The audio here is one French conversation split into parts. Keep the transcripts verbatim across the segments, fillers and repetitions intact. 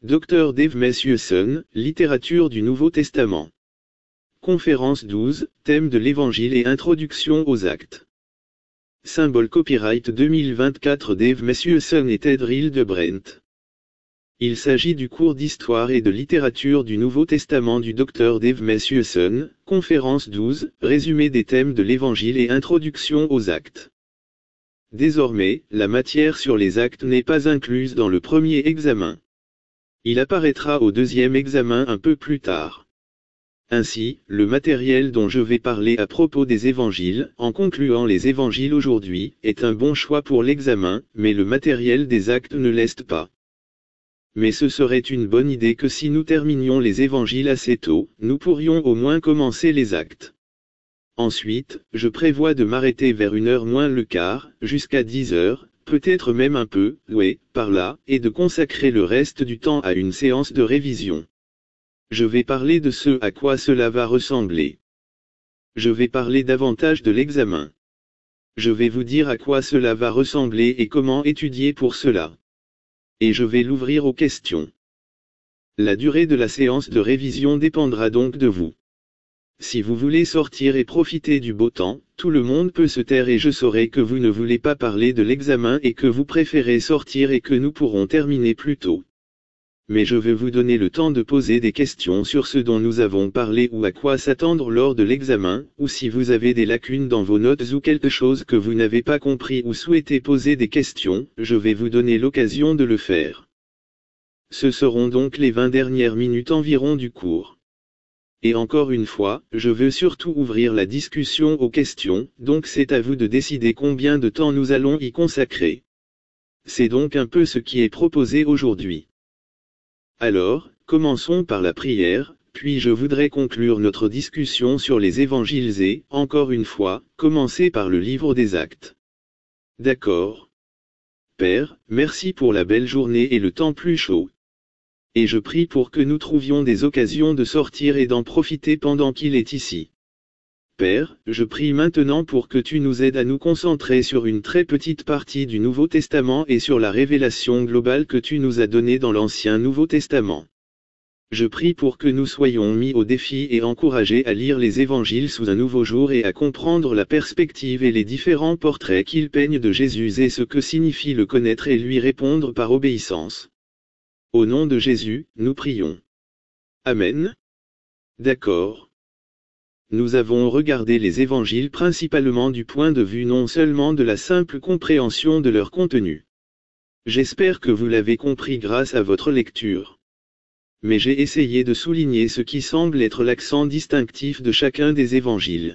Docteur Dave Mathewson, Littérature du Nouveau Testament. Conférence douze, Thème de l'Évangile et Introduction aux Actes. Symbole copyright deux mille vingt-quatre Dave Mathewson et Ted Reel de Brent. Il s'agit du cours d'histoire et de littérature du Nouveau Testament du Docteur Dave Mathewson, conférence douze, résumé des thèmes de l'Évangile et introduction aux actes. Désormais, la matière sur les actes n'est pas incluse dans le premier examen. Il apparaîtra au deuxième examen un peu plus tard. Ainsi, le matériel dont je vais parler à propos des évangiles, en concluant les évangiles aujourd'hui, est un bon choix pour l'examen, mais le matériel des actes ne l'est pas. Mais ce serait une bonne idée que si nous terminions les évangiles assez tôt, nous pourrions au moins commencer les actes. Ensuite, je prévois de m'arrêter vers une heure moins le quart, jusqu'à dix heures, peut-être même un peu, ouais, par là, et de consacrer le reste du temps à une séance de révision. Je vais parler de ce à quoi cela va ressembler. Je vais parler davantage de l'examen. Je vais vous dire à quoi cela va ressembler et comment étudier pour cela. Et je vais l'ouvrir aux questions. La durée de la séance de révision dépendra donc de vous. Si vous voulez sortir et profiter du beau temps, tout le monde peut se taire et je saurai que vous ne voulez pas parler de l'examen et que vous préférez sortir et que nous pourrons terminer plus tôt. Mais je veux vous donner le temps de poser des questions sur ce dont nous avons parlé ou à quoi s'attendre lors de l'examen, ou si vous avez des lacunes dans vos notes ou quelque chose que vous n'avez pas compris ou souhaitez poser des questions, je vais vous donner l'occasion de le faire. Ce seront donc les vingt dernières minutes environ du cours. Et encore une fois, je veux surtout ouvrir la discussion aux questions, donc c'est à vous de décider combien de temps nous allons y consacrer. C'est donc un peu ce qui est proposé aujourd'hui. Alors, commençons par la prière, puis je voudrais conclure notre discussion sur les évangiles et, encore une fois, commencer par le livre des Actes. D'accord. Père, merci pour la belle journée et le temps plus chaud. Et je prie pour que nous trouvions des occasions de sortir et d'en profiter pendant qu'il est ici. Père, je prie maintenant pour que tu nous aides à nous concentrer sur une très petite partie du Nouveau Testament et sur la révélation globale que tu nous as donnée dans l'Ancien Nouveau Testament. Je prie pour que nous soyons mis au défi et encouragés à lire les évangiles sous un nouveau jour et à comprendre la perspective et les différents portraits qu'ils peignent de Jésus et ce que signifie le connaître et lui répondre par obéissance. Au nom de Jésus, nous prions. Amen. D'accord. Nous avons regardé les évangiles principalement du point de vue non seulement de la simple compréhension de leur contenu. J'espère que vous l'avez compris grâce à votre lecture. Mais j'ai essayé de souligner ce qui semble être l'accent distinctif de chacun des évangiles.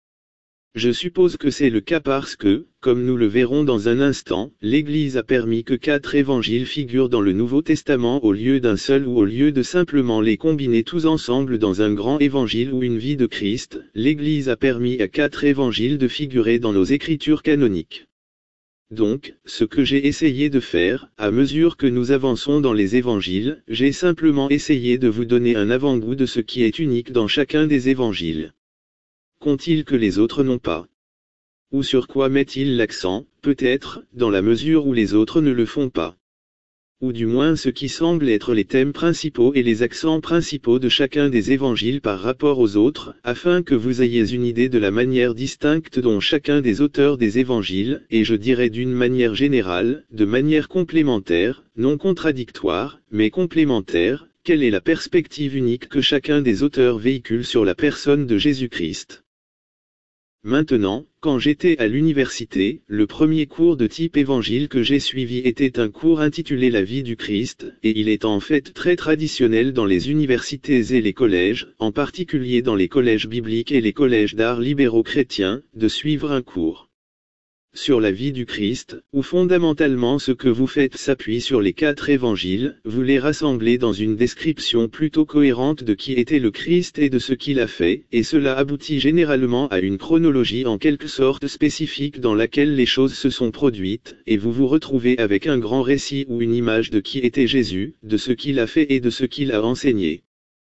Je suppose que c'est le cas parce que, comme nous le verrons dans un instant, l'Église a permis que quatre évangiles figurent dans le Nouveau Testament au lieu d'un seul ou au lieu de simplement les combiner tous ensemble dans un grand évangile ou une vie de Christ, l'Église a permis à quatre évangiles de figurer dans nos écritures canoniques. Donc, ce que j'ai essayé de faire, à mesure que nous avançons dans les évangiles, j'ai simplement essayé de vous donner un avant-goût de ce qui est unique dans chacun des évangiles. Qu'ont-ils que les autres n'ont pas? Ou sur quoi met-il l'accent, peut-être, dans la mesure où les autres ne le font pas? Ou du moins ce qui semble être les thèmes principaux et les accents principaux de chacun des évangiles par rapport aux autres, afin que vous ayez une idée de la manière distincte dont chacun des auteurs des évangiles, et je dirais d'une manière générale, de manière complémentaire, non contradictoire, mais complémentaire, quelle est la perspective unique que chacun des auteurs véhicule sur la personne de Jésus-Christ. Maintenant, quand j'étais à l'université, le premier cours de type évangile que j'ai suivi était un cours intitulé La vie du Christ, et il est en fait très traditionnel dans les universités et les collèges, en particulier dans les collèges bibliques et les collèges d'art libéraux chrétiens, de suivre un cours sur la vie du Christ, où fondamentalement ce que vous faites s'appuie sur les quatre évangiles, vous les rassemblez dans une description plutôt cohérente de qui était le Christ et de ce qu'il a fait, et cela aboutit généralement à une chronologie en quelque sorte spécifique dans laquelle les choses se sont produites, et vous vous retrouvez avec un grand récit ou une image de qui était Jésus, de ce qu'il a fait et de ce qu'il a enseigné.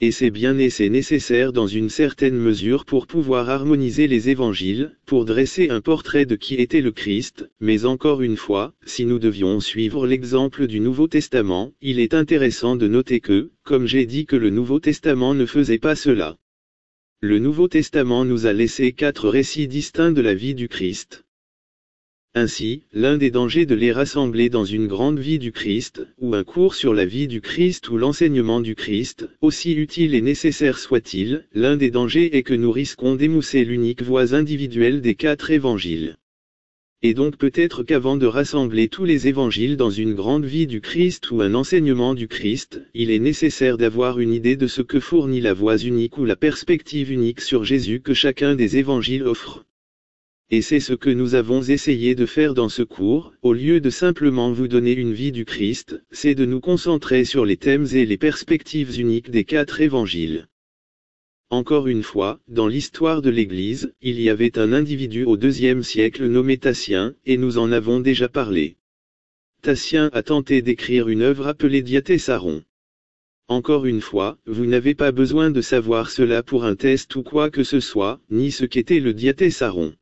Et c'est bien et c'est nécessaire dans une certaine mesure pour pouvoir harmoniser les évangiles, pour dresser un portrait de qui était le Christ, mais encore une fois, si nous devions suivre l'exemple du Nouveau Testament, il est intéressant de noter que, comme j'ai dit que le Nouveau Testament ne faisait pas cela. Le Nouveau Testament nous a laissé quatre récits distincts de la vie du Christ. Ainsi, l'un des dangers de les rassembler dans une grande vie du Christ, ou un cours sur la vie du Christ ou l'enseignement du Christ, aussi utile et nécessaire soit-il, l'un des dangers est que nous risquons d'émousser l'unique voix individuelle des quatre évangiles. Et donc peut-être qu'avant de rassembler tous les évangiles dans une grande vie du Christ ou un enseignement du Christ, il est nécessaire d'avoir une idée de ce que fournit la voix unique ou la perspective unique sur Jésus que chacun des évangiles offre. Et c'est ce que nous avons essayé de faire dans ce cours, au lieu de simplement vous donner une vie du Christ, c'est de nous concentrer sur les thèmes et les perspectives uniques des quatre évangiles. Encore une fois, dans l'histoire de l'Église, il y avait un individu au deuxième siècle nommé Tatien, et nous en avons déjà parlé. Tatien a tenté d'écrire une œuvre appelée Diatessaron. Encore une fois, vous n'avez pas besoin de savoir cela pour un test ou quoi que ce soit, ni ce qu'était le Diatessaron.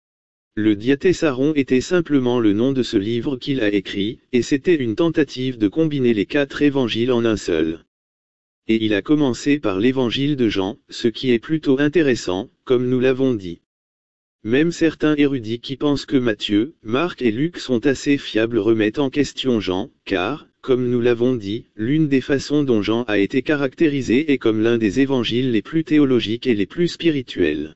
Le Diatessaron était simplement le nom de ce livre qu'il a écrit, et c'était une tentative de combiner les quatre évangiles en un seul. Et il a commencé par l'évangile de Jean, ce qui est plutôt intéressant, comme nous l'avons dit. Même certains érudits qui pensent que Matthieu, Marc et Luc sont assez fiables remettent en question Jean, car, comme nous l'avons dit, l'une des façons dont Jean a été caractérisé est comme l'un des évangiles les plus théologiques et les plus spirituels.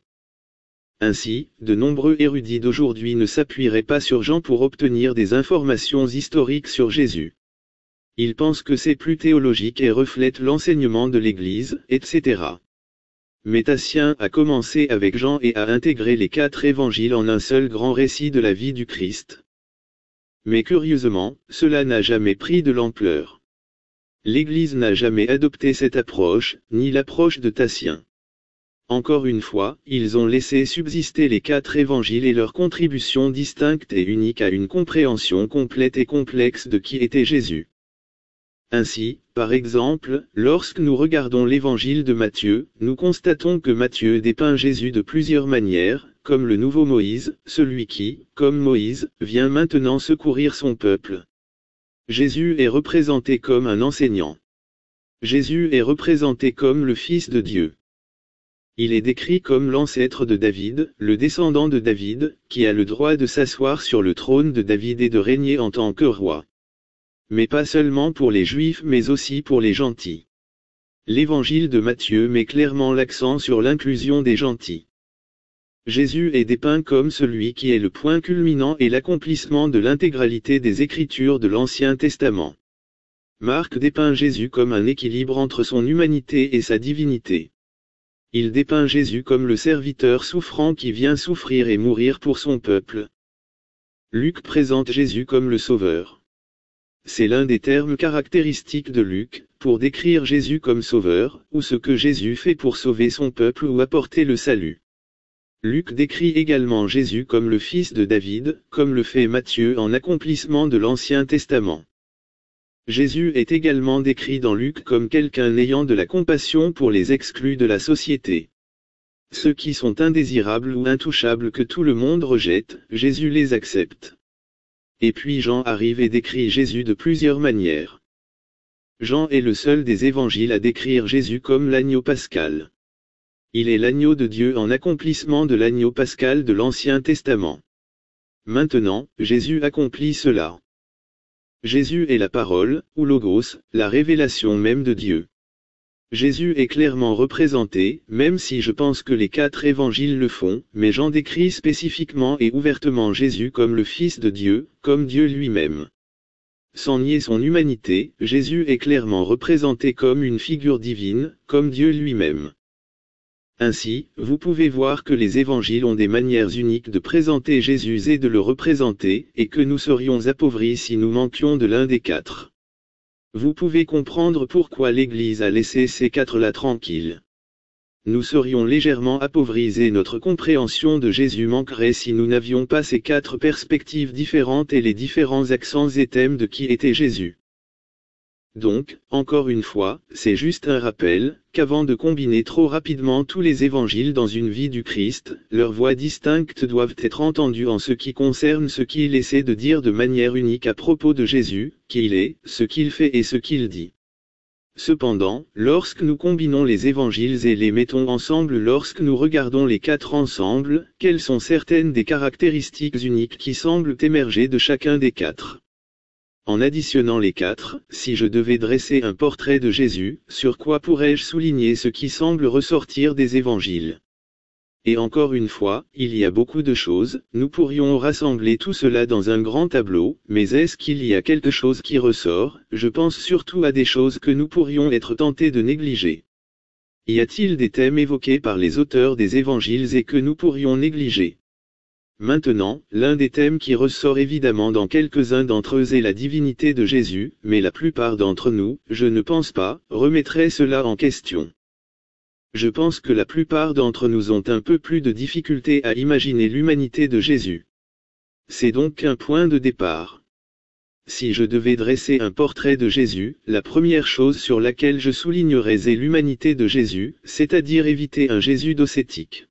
Ainsi, de nombreux érudits d'aujourd'hui ne s'appuieraient pas sur Jean pour obtenir des informations historiques sur Jésus. Ils pensent que c'est plus théologique et reflète l'enseignement de l'Église, et cetera. Mais Tatien a commencé avec Jean et a intégré les quatre évangiles en un seul grand récit de la vie du Christ. Mais curieusement, cela n'a jamais pris de l'ampleur. L'Église n'a jamais adopté cette approche, ni l'approche de Tatien. Encore une fois, ils ont laissé subsister les quatre évangiles et leur contribution distincte et unique à une compréhension complète et complexe de qui était Jésus. Ainsi, par exemple, lorsque nous regardons l'évangile de Matthieu, nous constatons que Matthieu dépeint Jésus de plusieurs manières, comme le nouveau Moïse, celui qui, comme Moïse, vient maintenant secourir son peuple. Jésus est représenté comme un enseignant. Jésus est représenté comme le Fils de Dieu. Il est décrit comme l'ancêtre de David, le descendant de David, qui a le droit de s'asseoir sur le trône de David et de régner en tant que roi. Mais pas seulement pour les Juifs mais aussi pour les gentils. L'évangile de Matthieu met clairement l'accent sur l'inclusion des gentils. Jésus est dépeint comme celui qui est le point culminant et l'accomplissement de l'intégralité des Écritures de l'Ancien Testament. Marc dépeint Jésus comme un équilibre entre son humanité et sa divinité. Il dépeint Jésus comme le serviteur souffrant qui vient souffrir et mourir pour son peuple. Luc présente Jésus comme le Sauveur. C'est l'un des termes caractéristiques de Luc, pour décrire Jésus comme Sauveur, ou ce que Jésus fait pour sauver son peuple ou apporter le salut. Luc décrit également Jésus comme le fils de David, comme le fait Matthieu en accomplissement de l'Ancien Testament. Jésus est également décrit dans Luc comme quelqu'un ayant de la compassion pour les exclus de la société. Ceux qui sont indésirables ou intouchables que tout le monde rejette, Jésus les accepte. Et puis Jean arrive et décrit Jésus de plusieurs manières. Jean est le seul des évangiles à décrire Jésus comme l'agneau pascal. Il est l'agneau de Dieu en accomplissement de l'agneau pascal de l'Ancien Testament. Maintenant, Jésus accomplit cela. Jésus est la parole, ou logos, la révélation même de Dieu. Jésus est clairement représenté, même si je pense que les quatre évangiles le font, mais Jean décrit spécifiquement et ouvertement Jésus comme le Fils de Dieu, comme Dieu lui-même. Sans nier son humanité, Jésus est clairement représenté comme une figure divine, comme Dieu lui-même. Ainsi, vous pouvez voir que les évangiles ont des manières uniques de présenter Jésus et de le représenter, et que nous serions appauvris si nous manquions de l'un des quatre. Vous pouvez comprendre pourquoi l'Église a laissé ces quatre-là tranquilles. Nous serions légèrement appauvris et notre compréhension de Jésus manquerait si nous n'avions pas ces quatre perspectives différentes et les différents accents et thèmes de qui était Jésus. Donc, encore une fois, c'est juste un rappel, qu'avant de combiner trop rapidement tous les évangiles dans une vie du Christ, leurs voix distinctes doivent être entendues en ce qui concerne ce qu'il essaie de dire de manière unique à propos de Jésus, qui il est, ce qu'il fait et ce qu'il dit. Cependant, lorsque nous combinons les évangiles et les mettons ensemble, lorsque nous regardons les quatre ensemble, quelles sont certaines des caractéristiques uniques qui semblent émerger de chacun des quatre? En additionnant les quatre, si je devais dresser un portrait de Jésus, sur quoi pourrais-je souligner ce qui semble ressortir des évangiles? Et encore une fois, il y a beaucoup de choses, nous pourrions rassembler tout cela dans un grand tableau, mais est-ce qu'il y a quelque chose qui ressort? Je pense surtout à des choses que nous pourrions être tentés de négliger. Y a-t-il des thèmes évoqués par les auteurs des évangiles et que nous pourrions négliger? Maintenant, l'un des thèmes qui ressort évidemment dans quelques-uns d'entre eux est la divinité de Jésus, mais la plupart d'entre nous, je ne pense pas, remettraient cela en question. Je pense que la plupart d'entre nous ont un peu plus de difficulté à imaginer l'humanité de Jésus. C'est donc un point de départ. Si je devais dresser un portrait de Jésus, la première chose sur laquelle je soulignerais est l'humanité de Jésus, c'est-à-dire éviter un Jésus docétique.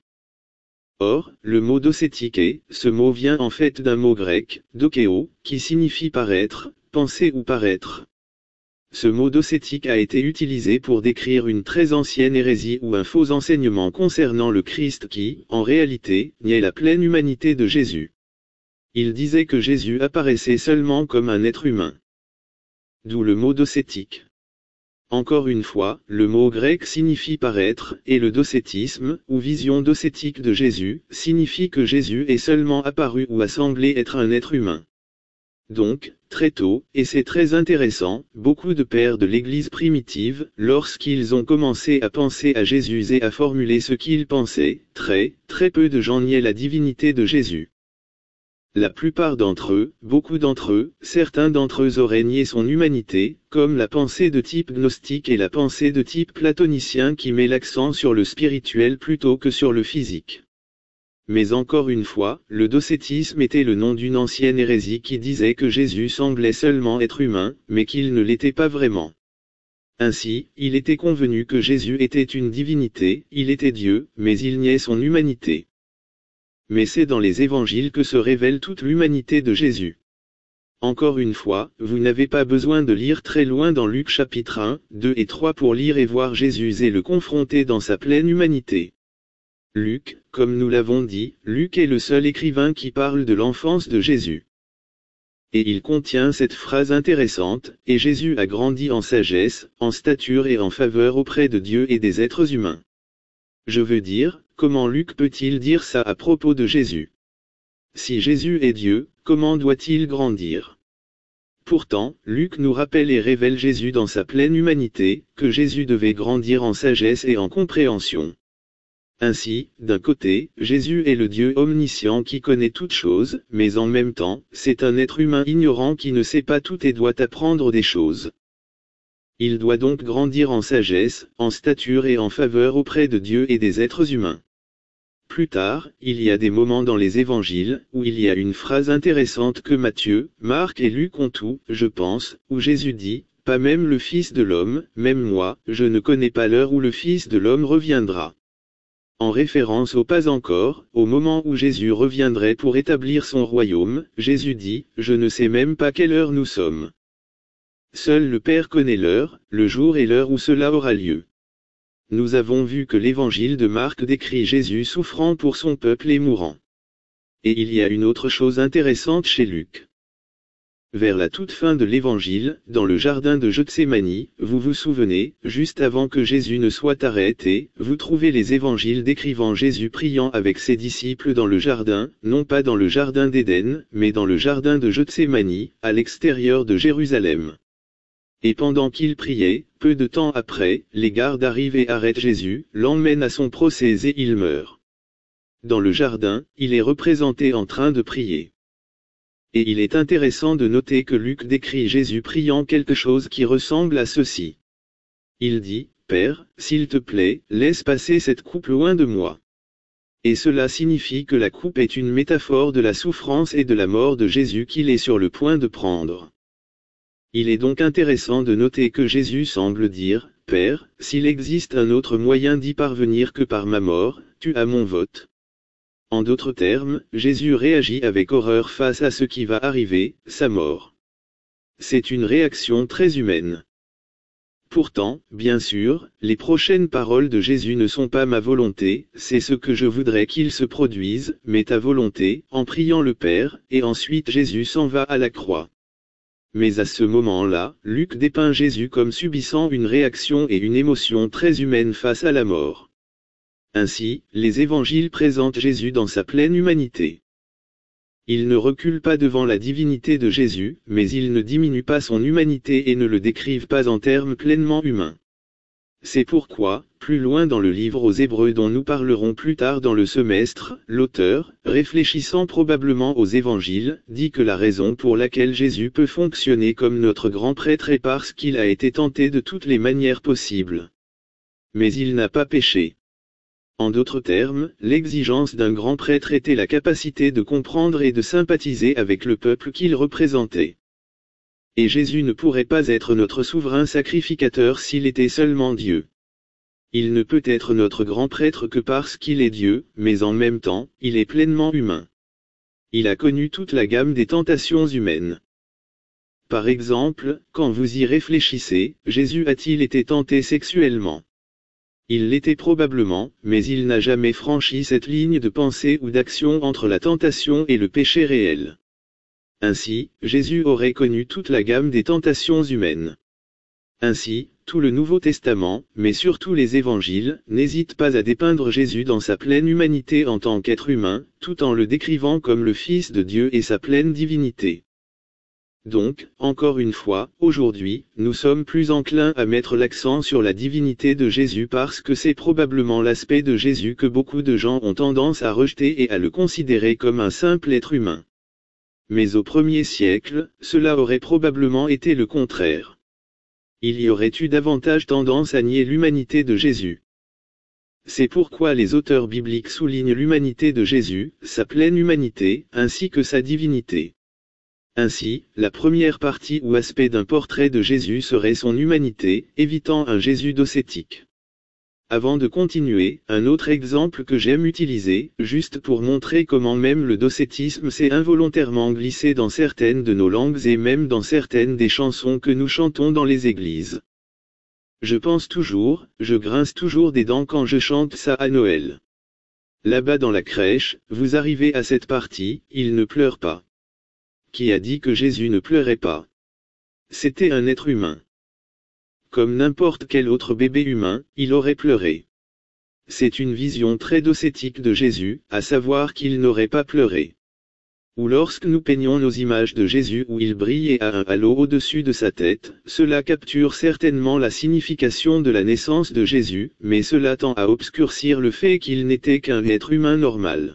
Or, le mot docétique est, ce mot vient en fait d'un mot grec, dokéo, qui signifie paraître, penser ou paraître. Ce mot docétique a été utilisé pour décrire une très ancienne hérésie ou un faux enseignement concernant le Christ qui, en réalité, niait la pleine humanité de Jésus. Il disait que Jésus apparaissait seulement comme un être humain. D'où le mot docétique. Encore une fois, le mot grec signifie paraître, et le docétisme, ou vision docétique de Jésus, signifie que Jésus est seulement apparu ou a semblé être un être humain. Donc, très tôt, et c'est très intéressant, beaucoup de pères de l'Église primitive, lorsqu'ils ont commencé à penser à Jésus et à formuler ce qu'ils pensaient, très, très peu de gens niaient la divinité de Jésus. La plupart d'entre eux, beaucoup d'entre eux, certains d'entre eux auraient nié son humanité, comme la pensée de type gnostique et la pensée de type platonicien qui met l'accent sur le spirituel plutôt que sur le physique. Mais encore une fois, le docétisme était le nom d'une ancienne hérésie qui disait que Jésus semblait seulement être humain, mais qu'il ne l'était pas vraiment. Ainsi, il était convenu que Jésus était une divinité, il était Dieu, mais il niait son humanité. Mais c'est dans les évangiles que se révèle toute l'humanité de Jésus. Encore une fois, vous n'avez pas besoin de lire très loin dans Luc chapitre un, deux et trois pour lire et voir Jésus et le confronter dans sa pleine humanité. Luc, comme nous l'avons dit, Luc est le seul écrivain qui parle de l'enfance de Jésus. Et il contient cette phrase intéressante, « Et Jésus a grandi en sagesse, en stature et en faveur auprès de Dieu et des êtres humains. » Je veux dire, comment Luc peut-il dire ça à propos de Jésus? Si Jésus est Dieu, comment doit-il grandir? Pourtant, Luc nous rappelle et révèle Jésus dans sa pleine humanité, que Jésus devait grandir en sagesse et en compréhension. Ainsi, d'un côté, Jésus est le Dieu omniscient qui connaît toutes choses, mais en même temps, c'est un être humain ignorant qui ne sait pas tout et doit apprendre des choses. Il doit donc grandir en sagesse, en stature et en faveur auprès de Dieu et des êtres humains. Plus tard, il y a des moments dans les évangiles, où il y a une phrase intéressante que Matthieu, Marc et Luc ont tout, je pense, où Jésus dit, « Pas même le Fils de l'homme, même moi, je ne connais pas l'heure où le Fils de l'homme reviendra. » En référence au pas encore, au moment où Jésus reviendrait pour établir son royaume, Jésus dit, « Je ne sais même pas quelle heure nous sommes. » Seul le Père connaît l'heure, le jour et l'heure où cela aura lieu. Nous avons vu que l'évangile de Marc décrit Jésus souffrant pour son peuple et mourant. Et il y a une autre chose intéressante chez Luc. Vers la toute fin de l'évangile, dans le jardin de Gethsémani, vous vous souvenez, juste avant que Jésus ne soit arrêté, vous trouvez les évangiles décrivant Jésus priant avec ses disciples dans le jardin, non pas dans le jardin d'Éden, mais dans le jardin de Gethsémani, à l'extérieur de Jérusalem. Et pendant qu'il priait, peu de temps après, les gardes arrivent et arrêtent Jésus, l'emmènent à son procès et il meurt. Dans le jardin, il est représenté en train de prier. Et il est intéressant de noter que Luc décrit Jésus priant quelque chose qui ressemble à ceci. Il dit, « Père, s'il te plaît, laisse passer cette coupe loin de moi. » Et cela signifie que la coupe est une métaphore de la souffrance et de la mort de Jésus qu'il est sur le point de prendre. Il est donc intéressant de noter que Jésus semble dire, « Père, s'il existe un autre moyen d'y parvenir que par ma mort, tu as mon vote. » En d'autres termes, Jésus réagit avec horreur face à ce qui va arriver, sa mort. C'est une réaction très humaine. Pourtant, bien sûr, les prochaines paroles de Jésus ne sont pas ma volonté, c'est ce que je voudrais qu'il se produise, mais ta volonté, en priant le Père, et ensuite Jésus s'en va à la croix. Mais à ce moment-là, Luc dépeint Jésus comme subissant une réaction et une émotion très humaine face à la mort. Ainsi, les évangiles présentent Jésus dans sa pleine humanité. Il ne recule pas devant la divinité de Jésus, mais il ne diminue pas son humanité et ne le décrivent pas en termes pleinement humains. C'est pourquoi, plus loin dans le livre aux Hébreux dont nous parlerons plus tard dans le semestre, l'auteur, réfléchissant probablement aux évangiles, dit que la raison pour laquelle Jésus peut fonctionner comme notre grand prêtre est parce qu'il a été tenté de toutes les manières possibles. Mais il n'a pas péché. En d'autres termes, l'exigence d'un grand prêtre était la capacité de comprendre et de sympathiser avec le peuple qu'il représentait. Et Jésus ne pourrait pas être notre souverain sacrificateur s'il était seulement Dieu. Il ne peut être notre grand prêtre que parce qu'il est Dieu, mais en même temps, il est pleinement humain. Il a connu toute la gamme des tentations humaines. Par exemple, quand vous y réfléchissez, Jésus a-t-il été tenté sexuellement ? Il l'était probablement, mais il n'a jamais franchi cette ligne de pensée ou d'action entre la tentation et le péché réel. Ainsi, Jésus aurait connu toute la gamme des tentations humaines. Ainsi, tout le Nouveau Testament, mais surtout les évangiles, n'hésitent pas à dépeindre Jésus dans sa pleine humanité en tant qu'être humain, tout en le décrivant comme le Fils de Dieu et sa pleine divinité. Donc, encore une fois, aujourd'hui, nous sommes plus enclins à mettre l'accent sur la divinité de Jésus parce que c'est probablement l'aspect de Jésus que beaucoup de gens ont tendance à rejeter et à le considérer comme un simple être humain. Mais au premier siècle, cela aurait probablement été le contraire. Il y aurait eu davantage tendance à nier l'humanité de Jésus. C'est pourquoi les auteurs bibliques soulignent l'humanité de Jésus, sa pleine humanité, ainsi que sa divinité. Ainsi, la première partie ou aspect d'un portrait de Jésus serait son humanité, évitant un Jésus docétique. Avant de continuer, un autre exemple que j'aime utiliser, juste pour montrer comment même le docétisme s'est involontairement glissé dans certaines de nos langues et même dans certaines des chansons que nous chantons dans les églises. Je pense toujours, je grince toujours des dents quand je chante ça à Noël. Là-bas dans la crèche, vous arrivez à cette partie, il ne pleure pas. Qui a dit que Jésus ne pleurait pas? C'était un être humain. Comme n'importe quel autre bébé humain, il aurait pleuré. C'est une vision très docétique de Jésus, à savoir qu'il n'aurait pas pleuré. Ou lorsque nous peignons nos images de Jésus où il brille et a un halo au-dessus de sa tête, cela capture certainement la signification de la naissance de Jésus, mais cela tend à obscurcir le fait qu'il n'était qu'un être humain normal.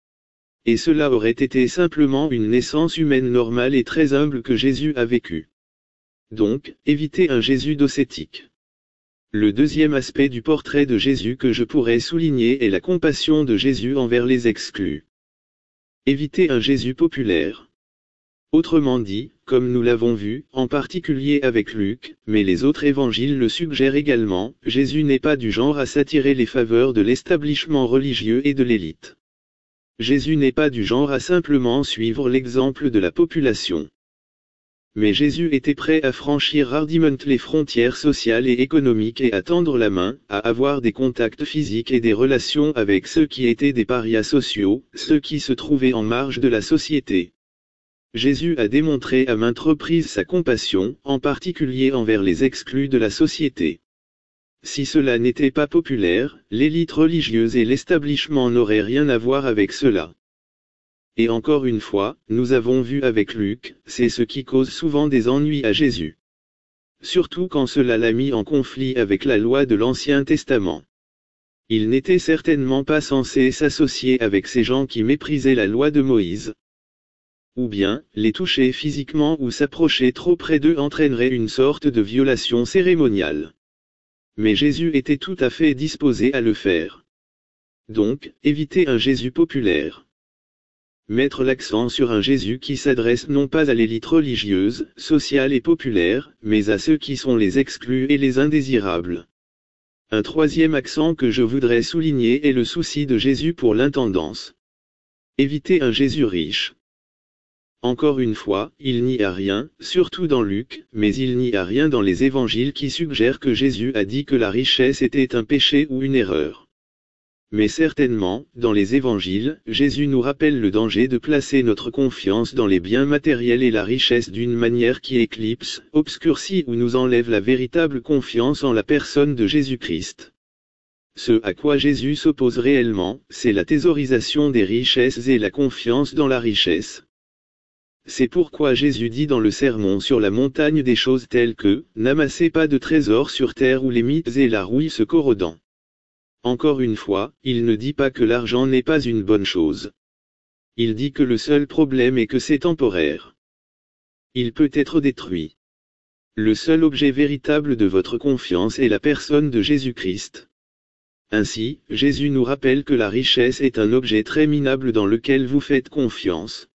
Et cela aurait été simplement une naissance humaine normale et très humble que Jésus a vécue. Donc, évitez un Jésus docétique. Le deuxième aspect du portrait de Jésus que je pourrais souligner est la compassion de Jésus envers les exclus. Évitez un Jésus populaire. Autrement dit, comme nous l'avons vu, en particulier avec Luc, mais les autres évangiles le suggèrent également, Jésus n'est pas du genre à s'attirer les faveurs de l'établissement religieux et de l'élite. Jésus n'est pas du genre à simplement suivre l'exemple de la population. Mais Jésus était prêt à franchir hardiment les frontières sociales et économiques et à tendre la main, à avoir des contacts physiques et des relations avec ceux qui étaient des parias sociaux, ceux qui se trouvaient en marge de la société. Jésus a démontré à maintes reprises sa compassion, en particulier envers les exclus de la société. Si cela n'était pas populaire, l'élite religieuse et l'établissement n'auraient rien à voir avec cela. Et encore une fois, nous avons vu avec Luc, c'est ce qui cause souvent des ennuis à Jésus. Surtout quand cela l'a mis en conflit avec la loi de l'Ancien Testament. Il n'était certainement pas censé s'associer avec ces gens qui méprisaient la loi de Moïse. Ou bien, les toucher physiquement ou s'approcher trop près d'eux entraînerait une sorte de violation cérémoniale. Mais Jésus était tout à fait disposé à le faire. Donc, évitez un Jésus populaire. mettre l'accent sur un Jésus qui s'adresse non pas à l'élite religieuse, sociale et populaire, mais à ceux qui sont les exclus et les indésirables. Un troisième accent que je voudrais souligner est le souci de Jésus pour l'intendance. Éviter un Jésus riche. Encore une fois, il n'y a rien, surtout dans Luc, mais il n'y a rien dans les évangiles qui suggère que Jésus a dit que la richesse était un péché ou une erreur. Mais certainement, dans les évangiles, Jésus nous rappelle le danger de placer notre confiance dans les biens matériels et la richesse d'une manière qui éclipse, obscurcit ou nous enlève la véritable confiance en la personne de Jésus-Christ. Ce à quoi Jésus s'oppose réellement, c'est la thésaurisation des richesses et la confiance dans la richesse. C'est pourquoi Jésus dit dans le Sermon sur la montagne des choses telles que « N'amassez pas de trésors sur terre où les mites et la rouille se corrodent ». Encore une fois, il ne dit pas que l'argent n'est pas une bonne chose. Il dit que le seul problème est que c'est temporaire. Il peut être détruit. Le seul objet véritable de votre confiance est la personne de Jésus-Christ. Ainsi, Jésus nous rappelle que la richesse est un objet très minable dans lequel vous faites confiance.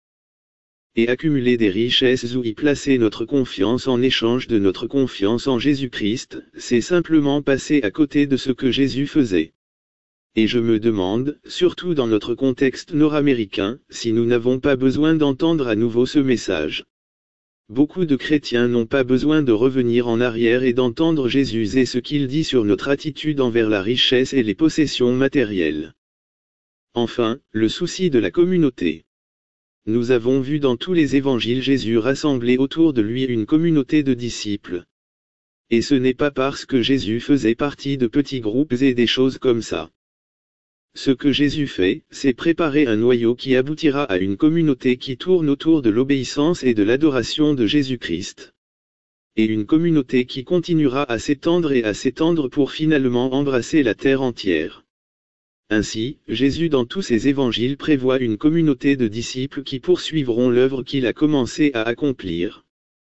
Et accumuler des richesses ou y placer notre confiance en échange de notre confiance en Jésus-Christ, c'est simplement passer à côté de ce que Jésus faisait. Et je me demande, surtout dans notre contexte nord-américain, si nous n'avons pas besoin d'entendre à nouveau ce message. Beaucoup de chrétiens n'ont pas besoin de revenir en arrière et d'entendre Jésus et ce qu'il dit sur notre attitude envers la richesse et les possessions matérielles. Enfin, le souci de la communauté. Nous avons vu dans tous les évangiles Jésus rassembler autour de lui une communauté de disciples. Et ce n'est pas parce que Jésus faisait partie de petits groupes et des choses comme ça. Ce que Jésus fait, c'est préparer un noyau qui aboutira à une communauté qui tourne autour de l'obéissance et de l'adoration de Jésus-Christ. Et une communauté qui continuera à s'étendre et à s'étendre pour finalement embrasser la terre entière. Ainsi, Jésus dans tous ses évangiles prévoit une communauté de disciples qui poursuivront l'œuvre qu'il a commencé à accomplir.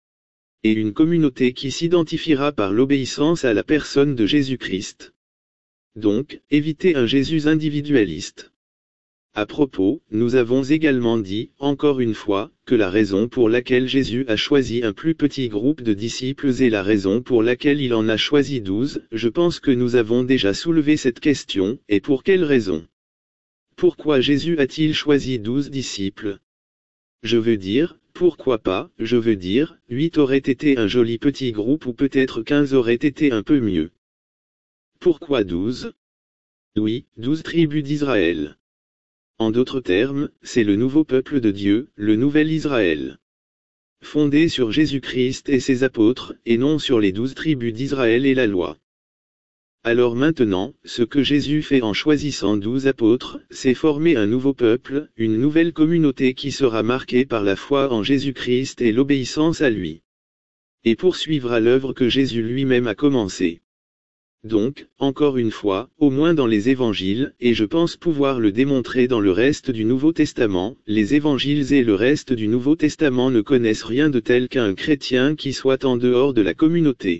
Et une communauté qui s'identifiera par l'obéissance à la personne de Jésus-Christ. Donc, évitez un Jésus individualiste. À propos, nous avons également dit, encore une fois, que la raison pour laquelle Jésus a choisi un plus petit groupe de disciples est la raison pour laquelle il en a choisi douze, je pense que nous avons déjà soulevé cette question, et pour quelle raison? Pourquoi Jésus a-t-il choisi douze disciples? Je veux dire, pourquoi pas, je veux dire, huit aurait été un joli petit groupe ou peut-être quinze aurait été un peu mieux. Pourquoi douze? Oui, douze tribus d'Israël. En d'autres termes, c'est le nouveau peuple de Dieu, le nouvel Israël. Fondé sur Jésus-Christ et ses apôtres, et non sur les douze tribus d'Israël et la loi. Alors maintenant, ce que Jésus fait en choisissant douze apôtres, c'est former un nouveau peuple, une nouvelle communauté qui sera marquée par la foi en Jésus-Christ et l'obéissance à lui. Et poursuivra l'œuvre que Jésus lui-même a commencée. Donc, encore une fois, au moins dans les évangiles, et je pense pouvoir le démontrer dans le reste du Nouveau Testament, les évangiles et le reste du Nouveau Testament ne connaissent rien de tel qu'un chrétien qui soit en dehors de la communauté.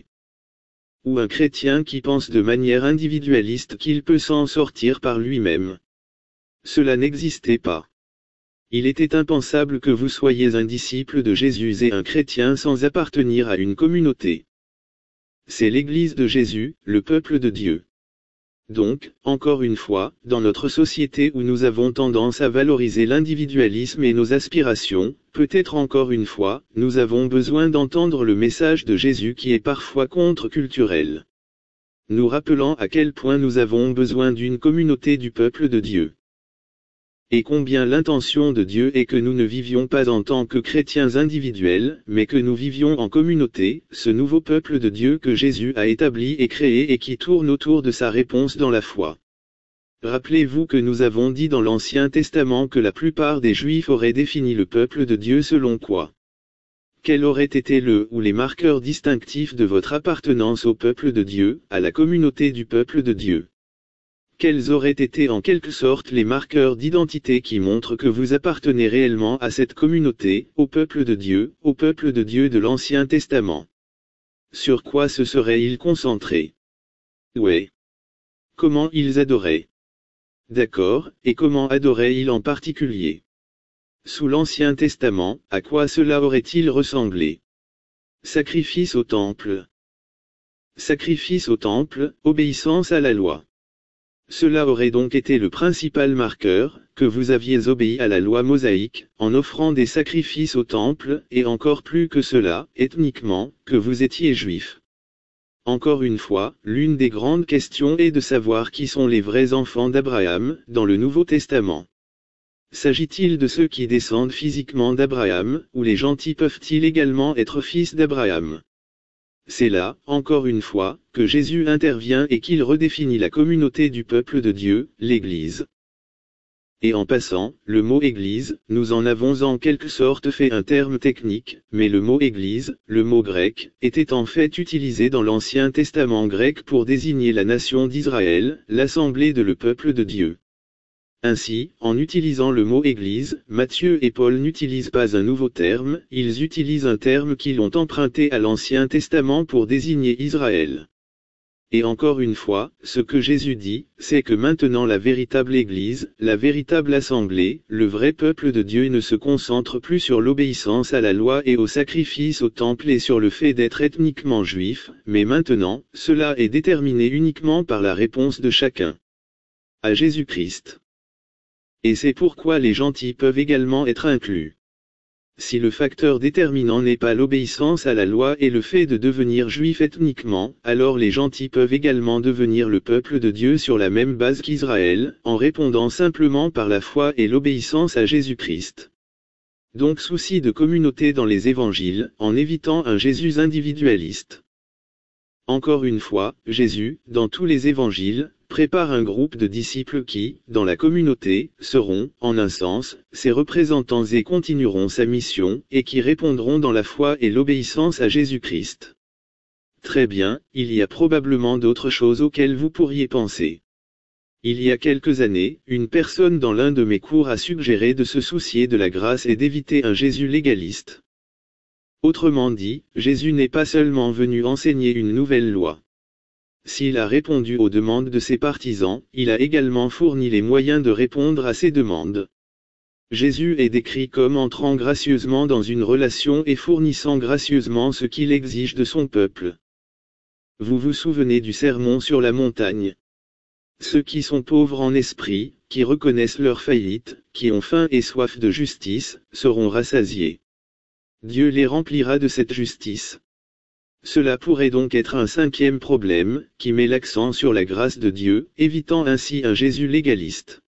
Ou un chrétien qui pense de manière individualiste qu'il peut s'en sortir par lui-même. Cela n'existait pas. Il était impensable que vous soyez un disciple de Jésus et un chrétien sans appartenir à une communauté. C'est l'Église de Jésus, le peuple de Dieu. Donc, encore une fois, dans notre société où nous avons tendance à valoriser l'individualisme et nos aspirations, peut-être encore une fois, nous avons besoin d'entendre le message de Jésus qui est parfois contre-culturel. Nous rappelant à quel point nous avons besoin d'une communauté du peuple de Dieu. Et combien l'intention de Dieu est que nous ne vivions pas en tant que chrétiens individuels, mais que nous vivions en communauté, ce nouveau peuple de Dieu que Jésus a établi et créé et qui tourne autour de sa réponse dans la foi. Rappelez-vous que nous avons dit dans l'Ancien Testament que la plupart des Juifs auraient défini le peuple de Dieu selon quoi? Quels auraient été le ou les marqueurs distinctifs de votre appartenance au peuple de Dieu, à la communauté du peuple de Dieu? Quels auraient été en quelque sorte les marqueurs d'identité qui montrent que vous appartenez réellement à cette communauté, au peuple de Dieu, au peuple de Dieu de l'Ancien Testament? Sur quoi se seraient-ils concentrés? Ouais. Comment ils adoraient? D'accord, et comment adoraient-ils en particulier? Sous l'Ancien Testament, à quoi cela aurait-il ressemblé? Sacrifice au temple. Sacrifice au temple, obéissance à la loi. Cela aurait donc été le principal marqueur, que vous aviez obéi à la loi mosaïque, en offrant des sacrifices au temple, et encore plus que cela, ethniquement, que vous étiez juif. Encore une fois, l'une des grandes questions est de savoir qui sont les vrais enfants d'Abraham, dans le Nouveau Testament. S'agit-il de ceux qui descendent physiquement d'Abraham, ou les gentils peuvent-ils également être fils d'Abraham? C'est là, encore une fois, que Jésus intervient et qu'il redéfinit la communauté du peuple de Dieu, l'Église. Et en passant, le mot Église, nous en avons en quelque sorte fait un terme technique, mais le mot Église, le mot grec, était en fait utilisé dans l'Ancien Testament grec pour désigner la nation d'Israël, l'assemblée de le peuple de Dieu. Ainsi, en utilisant le mot Église, Matthieu et Paul n'utilisent pas un nouveau terme, ils utilisent un terme qu'ils ont emprunté à l'Ancien Testament pour désigner Israël. Et encore une fois, ce que Jésus dit, c'est que maintenant la véritable Église, la véritable assemblée, le vrai peuple de Dieu ne se concentre plus sur l'obéissance à la loi et au sacrifice au temple et sur le fait d'être ethniquement juif, mais maintenant, cela est déterminé uniquement par la réponse de chacun à Jésus-Christ. Et c'est pourquoi les gentils peuvent également être inclus. Si le facteur déterminant n'est pas l'obéissance à la loi et le fait de devenir juif ethniquement, alors les gentils peuvent également devenir le peuple de Dieu sur la même base qu'Israël, en répondant simplement par la foi et l'obéissance à Jésus-Christ. Donc souci de communauté dans les évangiles, en évitant un Jésus individualiste. Encore une fois, Jésus, dans tous les évangiles, prépare un groupe de disciples qui, dans la communauté, seront, en un sens, ses représentants et continueront sa mission, et qui répondront dans la foi et l'obéissance à Jésus-Christ. Très bien, il y a probablement d'autres choses auxquelles vous pourriez penser. Il y a quelques années, une personne dans l'un de mes cours a suggéré de se soucier de la grâce et d'éviter un Jésus légaliste. Autrement dit, Jésus n'est pas seulement venu enseigner une nouvelle loi. S'il a répondu aux demandes de ses partisans, il a également fourni les moyens de répondre à ces demandes. Jésus est décrit comme entrant gracieusement dans une relation et fournissant gracieusement ce qu'il exige de son peuple. Vous vous souvenez du sermon sur la montagne. Ceux qui sont pauvres en esprit, qui reconnaissent leur faillite, qui ont faim et soif de justice, seront rassasiés. Dieu les remplira de cette justice. Cela pourrait donc être un cinquième problème, qui met l'accent sur la grâce de Dieu, évitant ainsi un Jésus légaliste.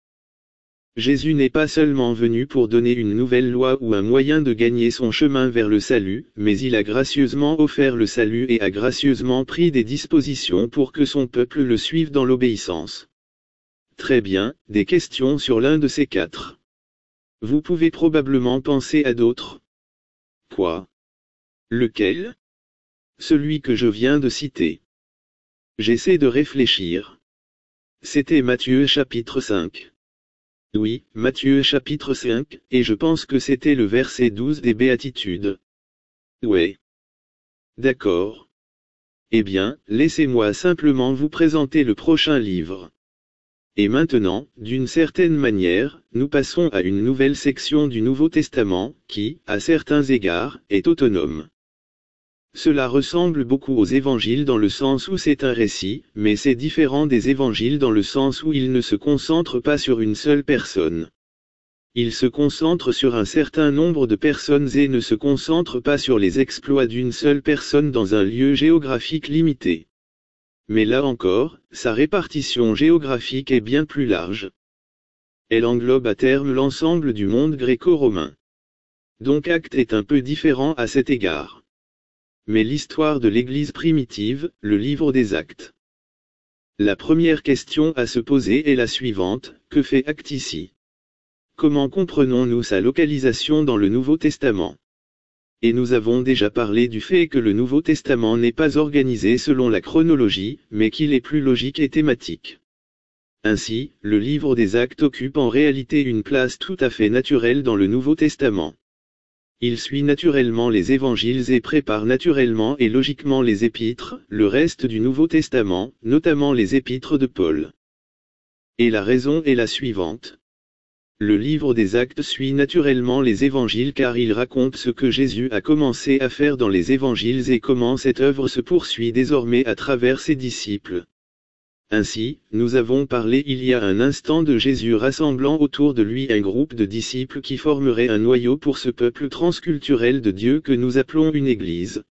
Jésus n'est pas seulement venu pour donner une nouvelle loi ou un moyen de gagner son chemin vers le salut, mais il a gracieusement offert le salut et a gracieusement pris des dispositions pour que son peuple le suive dans l'obéissance. Très bien, des questions sur l'un de ces quatre. Vous pouvez probablement penser à d'autres. Quoi? Lequel? Celui que je viens de citer. J'essaie de réfléchir. C'était Matthieu chapitre cinq. Oui, Matthieu chapitre cinq, et je pense que c'était le verset douze des Béatitudes. Ouais. D'accord. Eh bien, laissez-moi simplement vous présenter le prochain livre. Et maintenant, d'une certaine manière, nous passons à une nouvelle section du Nouveau Testament, qui, à certains égards, est autonome. Cela ressemble beaucoup aux évangiles dans le sens où c'est un récit, mais c'est différent des évangiles dans le sens où il ne se concentre pas sur une seule personne. Il se concentre sur un certain nombre de personnes et ne se concentre pas sur les exploits d'une seule personne dans un lieu géographique limité. Mais là encore, sa répartition géographique est bien plus large. Elle englobe à terme l'ensemble du monde gréco-romain. Donc Actes est un peu différent à cet égard. Mais l'histoire de l'Église primitive, le livre des Actes. La première question à se poser est la suivante, que fait Actes ici? Comment comprenons-nous sa localisation dans le Nouveau Testament? Et nous avons déjà parlé du fait que le Nouveau Testament n'est pas organisé selon la chronologie, mais qu'il est plus logique et thématique. Ainsi, le livre des Actes occupe en réalité une place tout à fait naturelle dans le Nouveau Testament. Il suit naturellement les évangiles et prépare naturellement et logiquement les épîtres, le reste du Nouveau Testament, notamment les épîtres de Paul. Et la raison est la suivante. Le livre des Actes suit naturellement les évangiles car il raconte ce que Jésus a commencé à faire dans les évangiles et comment cette œuvre se poursuit désormais à travers ses disciples. Ainsi, nous avons parlé il y a un instant de Jésus rassemblant autour de lui un groupe de disciples qui formerait un noyau pour ce peuple transculturel de Dieu que nous appelons une Église.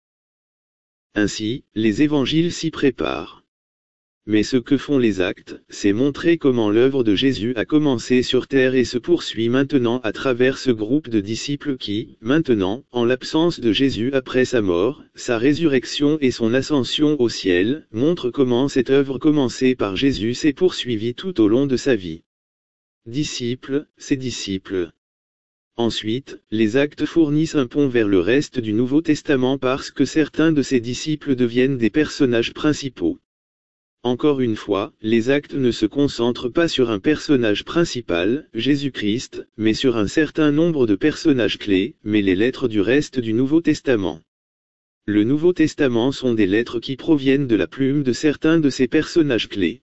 Ainsi, les évangiles s'y préparent. Mais ce que font les Actes, c'est montrer comment l'œuvre de Jésus a commencé sur terre et se poursuit maintenant à travers ce groupe de disciples qui, maintenant, en l'absence de Jésus après sa mort, sa résurrection et son ascension au ciel, montrent comment cette œuvre commencée par Jésus s'est poursuivie tout au long de sa vie. Disciples, ses disciples. Ensuite, les Actes fournissent un pont vers le reste du Nouveau Testament parce que certains de ses disciples deviennent des personnages principaux. Encore une fois, les Actes ne se concentrent pas sur un personnage principal, Jésus-Christ, mais sur un certain nombre de personnages clés, mais les lettres du reste du Nouveau Testament. Le Nouveau Testament sont des lettres qui proviennent de la plume de certains de ces personnages clés.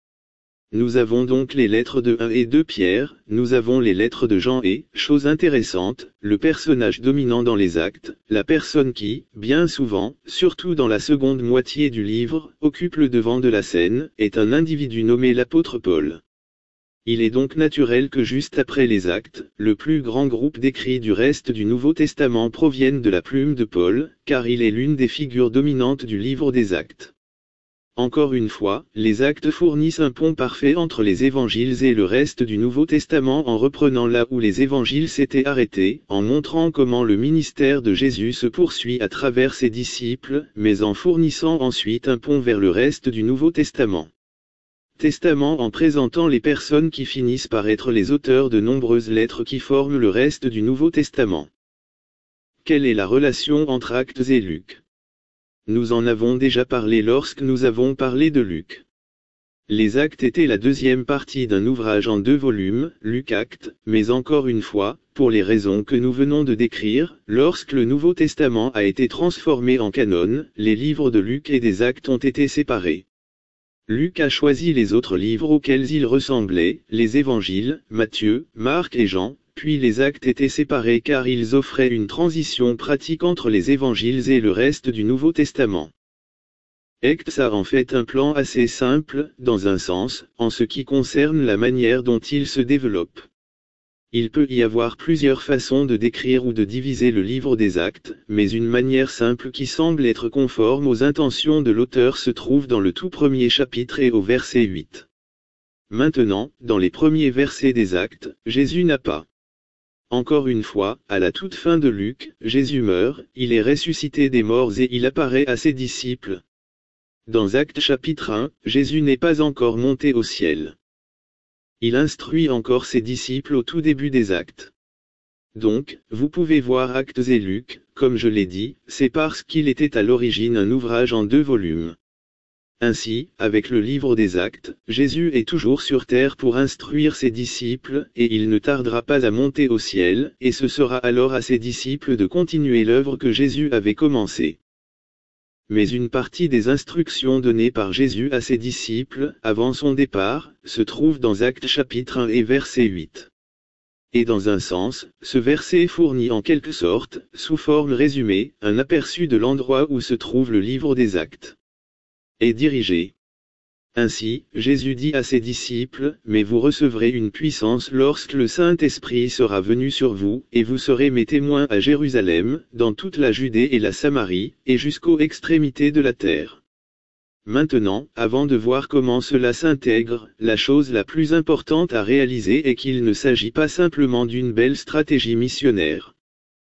Nous avons donc les lettres de un et deux Pierre, nous avons les lettres de Jean et, chose intéressante, le personnage dominant dans les Actes, la personne qui, bien souvent, surtout dans la seconde moitié du livre, occupe le devant de la scène, est un individu nommé l'apôtre Paul. Il est donc naturel que juste après les Actes, le plus grand groupe d'écrits du reste du Nouveau Testament provienne de la plume de Paul, car il est l'une des figures dominantes du livre des Actes. Encore une fois, les Actes fournissent un pont parfait entre les évangiles et le reste du Nouveau Testament en reprenant là où les évangiles s'étaient arrêtés, en montrant comment le ministère de Jésus se poursuit à travers ses disciples, mais en fournissant ensuite un pont vers le reste du Nouveau Testament. Testament en présentant les personnes qui finissent par être les auteurs de nombreuses lettres qui forment le reste du Nouveau Testament. Quelle est la relation entre Actes et Luc ? Nous en avons déjà parlé lorsque nous avons parlé de Luc. Les Actes étaient la deuxième partie d'un ouvrage en deux volumes, Luc Actes, mais encore une fois, pour les raisons que nous venons de décrire, lorsque le Nouveau Testament a été transformé en canon, les livres de Luc et des Actes ont été séparés. Luc a choisi les autres livres auxquels il ressemblait, les évangiles, Matthieu, Marc et Jean, puis les Actes étaient séparés car ils offraient une transition pratique entre les évangiles et le reste du Nouveau Testament. Actes a en fait un plan assez simple, dans un sens, en ce qui concerne la manière dont il se développe. Il peut y avoir plusieurs façons de décrire ou de diviser le livre des Actes, mais une manière simple qui semble être conforme aux intentions de l'auteur se trouve dans le tout premier chapitre et au verset huit. Maintenant, dans les premiers versets des Actes, Jésus n'a pas. Encore une fois, à la toute fin de Luc, Jésus meurt, il est ressuscité des morts et il apparaît à ses disciples. Dans Actes chapitre un, Jésus n'est pas encore monté au ciel. Il instruit encore ses disciples au tout début des Actes. Donc, vous pouvez voir Actes et Luc, comme je l'ai dit, c'est parce qu'il était à l'origine un ouvrage en deux volumes. Ainsi, avec le livre des Actes, Jésus est toujours sur terre pour instruire ses disciples, et il ne tardera pas à monter au ciel, et ce sera alors à ses disciples de continuer l'œuvre que Jésus avait commencée. Mais une partie des instructions données par Jésus à ses disciples, avant son départ, se trouve dans Actes chapitre un et verset huit. Et dans un sens, ce verset fournit en quelque sorte, sous forme résumée, un aperçu de l'endroit où se trouve le livre des Actes. Et dirigé. Ainsi, Jésus dit à ses disciples, « Mais vous recevrez une puissance lorsque le Saint-Esprit sera venu sur vous, et vous serez mes témoins à Jérusalem, dans toute la Judée et la Samarie, et jusqu'aux extrémités de la terre. » Maintenant, avant de voir comment cela s'intègre, la chose la plus importante à réaliser est qu'il ne s'agit pas simplement d'une belle stratégie missionnaire.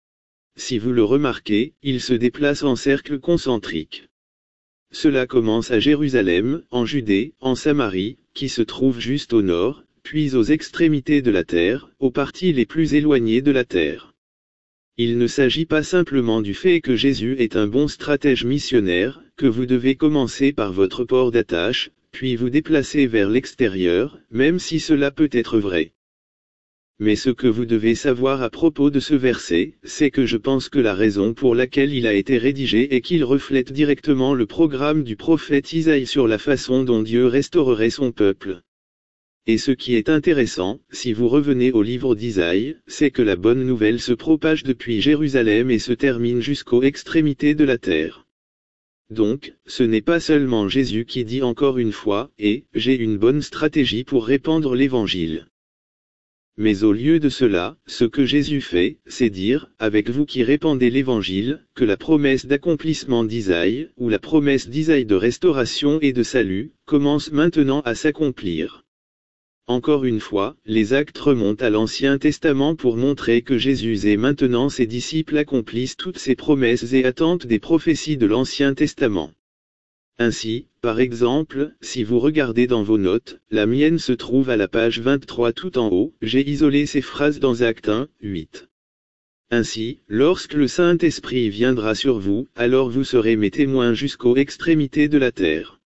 Si vous le remarquez, il se déplace en cercle concentrique. Cela commence à Jérusalem, en Judée, en Samarie, qui se trouve juste au nord, puis aux extrémités de la terre, aux parties les plus éloignées de la terre. Il ne s'agit pas simplement du fait que Jésus est un bon stratège missionnaire, que vous devez commencer par votre port d'attache, puis vous déplacer vers l'extérieur, même si cela peut être vrai. Mais ce que vous devez savoir à propos de ce verset, c'est que je pense que la raison pour laquelle il a été rédigé est qu'il reflète directement le programme du prophète Isaïe sur la façon dont Dieu restaurerait son peuple. Et ce qui est intéressant, si vous revenez au livre d'Isaïe, c'est que la bonne nouvelle se propage depuis Jérusalem et se termine jusqu'aux extrémités de la terre. Donc, ce n'est pas seulement Jésus qui dit encore une fois, « Et, j'ai une bonne stratégie pour répandre l'Évangile ». Mais au lieu de cela, ce que Jésus fait, c'est dire, avec vous qui répandez l'Évangile, que la promesse d'accomplissement d'Isaïe, ou la promesse d'Isaïe de restauration et de salut, commence maintenant à s'accomplir. Encore une fois, les actes remontent à l'Ancien Testament pour montrer que Jésus et maintenant ses disciples accomplissent toutes ces promesses et attentes des prophéties de l'Ancien Testament. Ainsi, par exemple, si vous regardez dans vos notes, la mienne se trouve à la page vingt-trois tout en haut, j'ai isolé ces phrases dans Actes un, huit. Ainsi, lorsque le Saint-Esprit viendra sur vous, alors vous serez mes témoins jusqu'aux extrémités de la terre.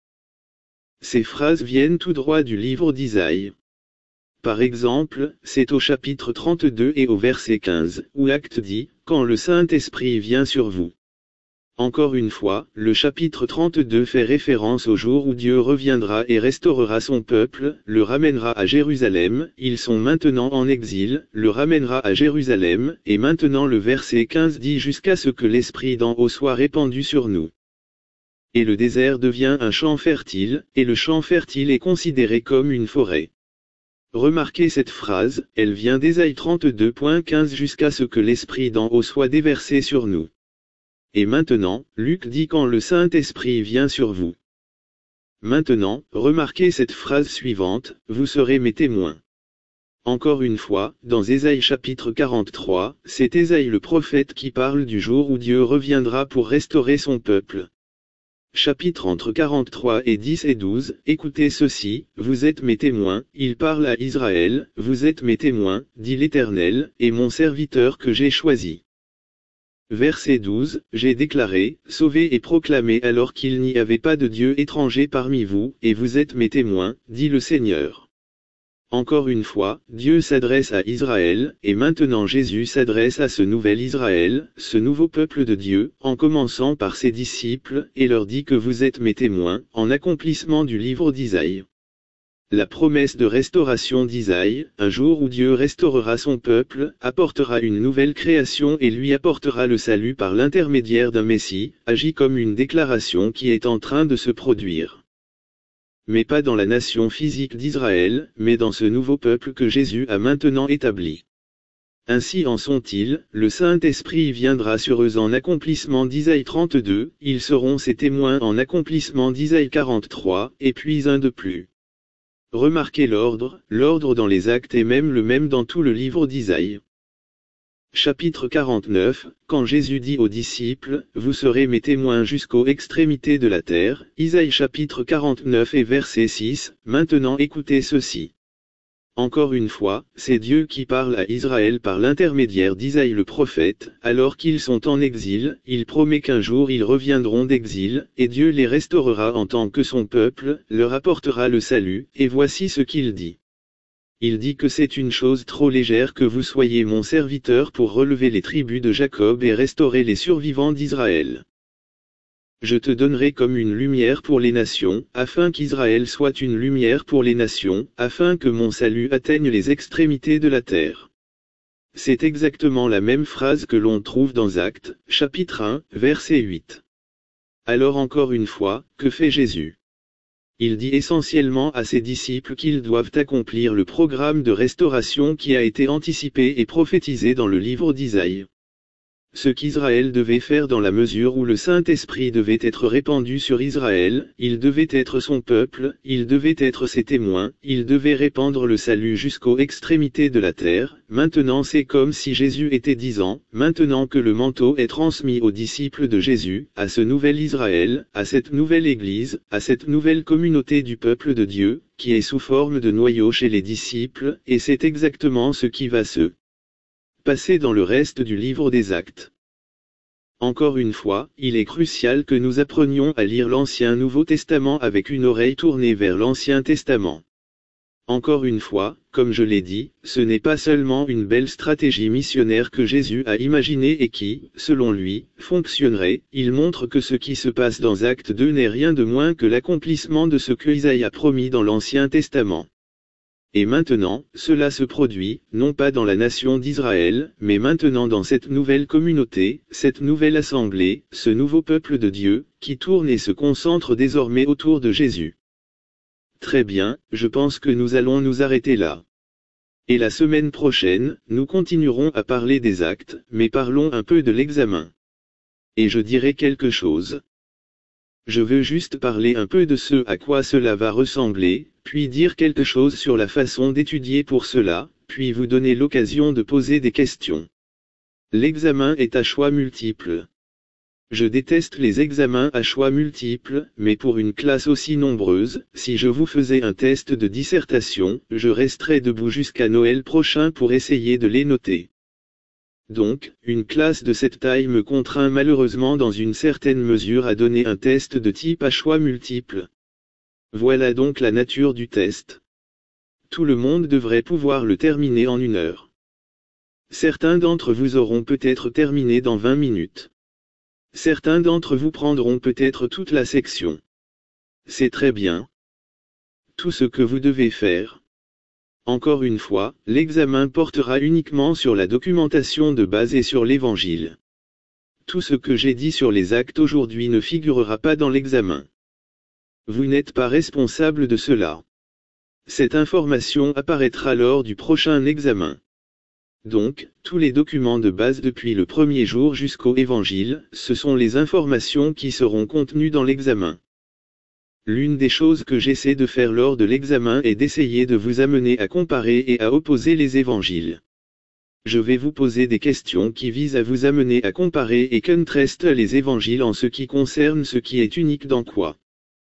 Ces phrases viennent tout droit du livre d'Isaïe. Par exemple, c'est au chapitre trente-deux et au verset quinze, où Acte dit, « Quand le Saint-Esprit vient sur vous ». Encore une fois, le chapitre trente-deux fait référence au jour où Dieu reviendra et restaurera son peuple, le ramènera à Jérusalem, ils sont maintenant en exil, le ramènera à Jérusalem, et maintenant le verset quinze dit jusqu'à ce que l'Esprit d'en haut soit répandu sur nous. Et le désert devient un champ fertile, et le champ fertile est considéré comme une forêt. Remarquez cette phrase, elle vient d'Ésaïe trente-deux, quinze jusqu'à ce que l'Esprit d'en haut soit déversé sur nous. Et maintenant, Luc dit quand le Saint-Esprit vient sur vous. Maintenant, remarquez cette phrase suivante, vous serez mes témoins. Encore une fois, dans Ésaïe chapitre quarante-trois, c'est Ésaïe le prophète qui parle du jour où Dieu reviendra pour restaurer son peuple. Chapitre entre quarante-trois et dix et douze, écoutez ceci, vous êtes mes témoins, il parle à Israël, vous êtes mes témoins, dit l'Éternel, et mon serviteur que j'ai choisi. Verset douze, j'ai déclaré, sauvé et proclamé alors qu'il n'y avait pas de Dieu étranger parmi vous, et vous êtes mes témoins, dit le Seigneur. Encore une fois, Dieu s'adresse à Israël, et maintenant Jésus s'adresse à ce nouvel Israël, ce nouveau peuple de Dieu, en commençant par ses disciples, et leur dit que vous êtes mes témoins, en accomplissement du livre d'Isaïe. La promesse de restauration d'Isaïe, un jour où Dieu restaurera son peuple, apportera une nouvelle création et lui apportera le salut par l'intermédiaire d'un Messie, agit comme une déclaration qui est en train de se produire. Mais pas dans la nation physique d'Israël, mais dans ce nouveau peuple que Jésus a maintenant établi. Ainsi en sont-ils, le Saint-Esprit viendra sur eux en accomplissement d'Isaïe trente-deux, ils seront ses témoins en accomplissement d'Isaïe quarante-trois, et puis un de plus. Remarquez l'ordre, l'ordre dans les actes est même le même dans tout le livre d'Isaïe. Chapitre quarante-neuf, quand Jésus dit aux disciples, « Vous serez mes témoins jusqu'aux extrémités de la terre », Isaïe chapitre quarante-neuf et verset six, maintenant écoutez ceci. Encore une fois, c'est Dieu qui parle à Israël par l'intermédiaire d'Isaïe le prophète, alors qu'ils sont en exil, il promet qu'un jour ils reviendront d'exil, et Dieu les restaurera en tant que son peuple, leur apportera le salut, et voici ce qu'il dit. Il dit que c'est une chose trop légère que vous soyez mon serviteur pour relever les tribus de Jacob et restaurer les survivants d'Israël. Je te donnerai comme une lumière pour les nations, afin qu'Israël soit une lumière pour les nations, afin que mon salut atteigne les extrémités de la terre. C'est exactement la même phrase que l'on trouve dans Actes, chapitre un, verset huit. Alors encore une fois, que fait Jésus ? Il dit essentiellement à ses disciples qu'ils doivent accomplir le programme de restauration qui a été anticipé et prophétisé dans le livre d'Isaïe. Ce qu'Israël devait faire dans la mesure où le Saint-Esprit devait être répandu sur Israël, il devait être son peuple, il devait être ses témoins, il devait répandre le salut jusqu'aux extrémités de la terre. Maintenant c'est comme si Jésus était disant, maintenant que le manteau est transmis aux disciples de Jésus, à ce nouvel Israël, à cette nouvelle Église, à cette nouvelle communauté du peuple de Dieu, qui est sous forme de noyau chez les disciples, et c'est exactement ce qui va se passer dans le reste du livre des Actes. Encore une fois, il est crucial que nous apprenions à lire l'Ancien Nouveau Testament avec une oreille tournée vers l'Ancien Testament. Encore une fois, comme je l'ai dit, ce n'est pas seulement une belle stratégie missionnaire que Jésus a imaginée et qui, selon lui, fonctionnerait, il montre que ce qui se passe dans Acte deux n'est rien de moins que l'accomplissement de ce que Isaïe a promis dans l'Ancien Testament. Et maintenant, cela se produit, non pas dans la nation d'Israël, mais maintenant dans cette nouvelle communauté, cette nouvelle assemblée, ce nouveau peuple de Dieu, qui tourne et se concentre désormais autour de Jésus. Très bien, je pense que nous allons nous arrêter là. Et la semaine prochaine, nous continuerons à parler des actes, mais parlons un peu de l'examen. Et je dirai quelque chose. Je veux juste parler un peu de ce à quoi cela va ressembler, puis dire quelque chose sur la façon d'étudier pour cela, puis vous donner l'occasion de poser des questions. L'examen est à choix multiples. Je déteste les examens à choix multiples, mais pour une classe aussi nombreuse, si je vous faisais un test de dissertation, je resterais debout jusqu'à Noël prochain pour essayer de les noter. Donc, une classe de cette taille me contraint malheureusement dans une certaine mesure à donner un test de type à choix multiples. Voilà donc la nature du test. Tout le monde devrait pouvoir le terminer en une heure. Certains d'entre vous auront peut-être terminé dans vingt minutes. Certains d'entre vous prendront peut-être toute la section. C'est très bien. Tout ce que vous devez faire. Encore une fois, l'examen portera uniquement sur la documentation de base et sur l'Évangile. Tout ce que j'ai dit sur les actes aujourd'hui ne figurera pas dans l'examen. Vous n'êtes pas responsable de cela. Cette information apparaîtra lors du prochain examen. Donc, tous les documents de base depuis le premier jour jusqu'au Évangile, ce sont les informations qui seront contenues dans l'examen. L'une des choses que j'essaie de faire lors de l'examen est d'essayer de vous amener à comparer et à opposer les évangiles. Je vais vous poser des questions qui visent à vous amener à comparer et contraster les évangiles en ce qui concerne ce qui est unique dans quoi.